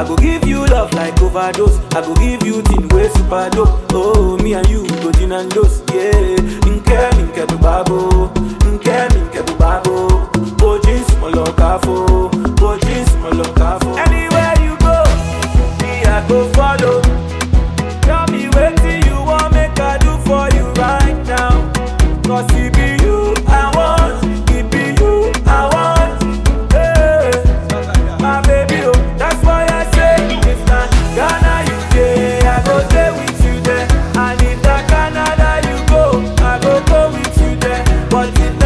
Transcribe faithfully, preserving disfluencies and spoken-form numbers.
I go give you love like overdose. I go give you thing way super dope. Oh, me and you go gin and dose, yeah. Nke minke bu babo, nke minke bu babo. Bojin small kafo, bojin small kafo. Anywhere you go, me I go follow. Tell me wetin you want make I do for you right now. Cause it be you I want, it be you I want. Hey, my baby, oh, that's why I say if na Ghana you dey, I go stay with you there. And if na Canada you go, I go go with you there. But if